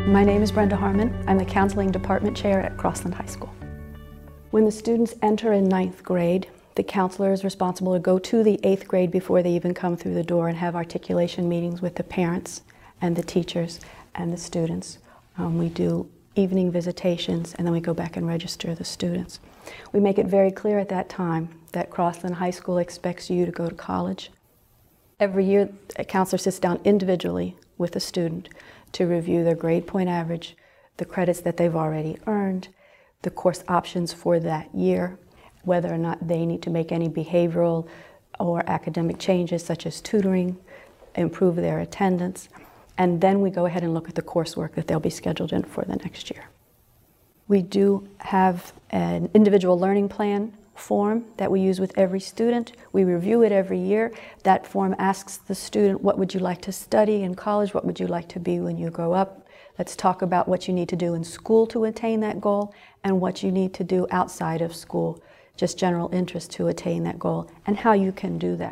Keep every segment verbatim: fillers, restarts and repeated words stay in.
My name is Brenda Harmon. I'm the Counseling Department Chair at Crossland High School. When the students enter in ninth grade, the counselor is responsible to go to the eighth grade before they even come through the door and have articulation meetings with the parents and the teachers and the students. Um, we do evening visitations, and then we go back and register the students. We make it very clear at that time that Crossland High School expects you to go to college. Every year, a counselor sits down individually with a student to review their grade point average, the credits that they've already earned, the course options for that year, whether or not they need to make any behavioral or academic changes such as tutoring, improve their attendance, and then we go ahead and look at the coursework that they'll be scheduled in for the next year. We do have an individual learning plan form that we use with every student. We review it every year. That form asks the student, what would you like to study in college? What would you like to be when you grow up? Let's talk about what you need to do in school to attain that goal and what you need to do outside of school, just general interest to attain that goal, and how you can do that.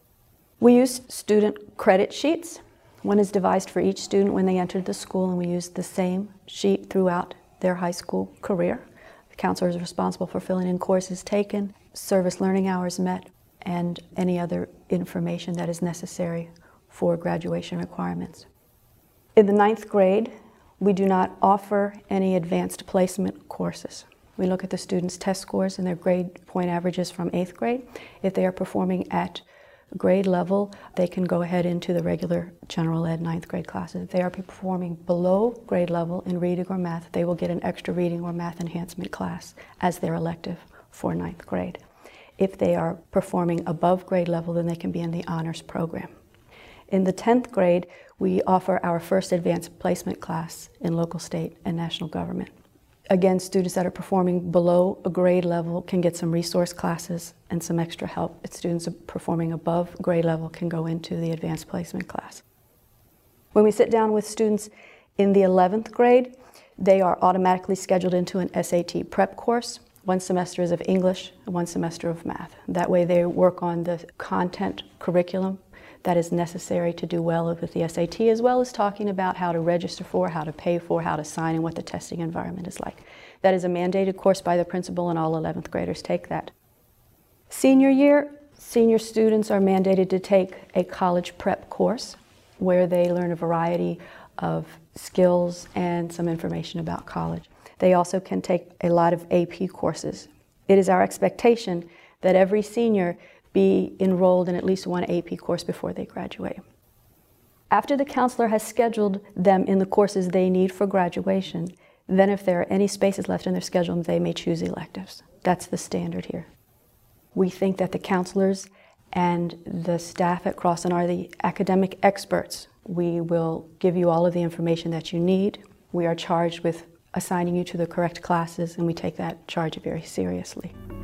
We use student credit sheets. One is devised for each student when they entered the school, and we use the same sheet throughout their high school career. The counselor is responsible for filling in courses taken, service learning hours met, and any other information that is necessary for graduation requirements. In the ninth grade, we do not offer any advanced placement courses. We look at the students' test scores and their grade point averages from eighth grade. If they are performing at grade level, they can go ahead into the regular general ed ninth grade classes. If they are performing below grade level in reading or math, they will get an extra reading or math enhancement class as their elective for ninth grade. If they are performing above grade level, then they can be in the honors program. In the tenth grade, we offer our first advanced placement class in local, state, and national government. Again, students that are performing below a grade level can get some resource classes and some extra help. If students performing above grade level can go into the advanced placement class. When we sit down with students in the eleventh grade, they are automatically scheduled into an S A T prep course. One semester is of English, and one semester of math. That way they work on the content curriculum that is necessary to do well with the S A T, as well as talking about how to register for, how to pay for, how to sign, and what the testing environment is like. That is a mandated course by the principal, and all eleventh graders take that. Senior year, senior students are mandated to take a college prep course where they learn a variety of skills and some information about college. They also can take a lot of A P courses. It is our expectation that every senior be enrolled in at least one A P course before they graduate. After the counselor has scheduled them in the courses they need for graduation, then if there are any spaces left in their schedule, they may choose electives. That's the standard here. We think that the counselors and the staff at Crossland are the academic experts. We will give you all of the information that you need. We are charged with assigning you to the correct classes, and we take that charge very seriously.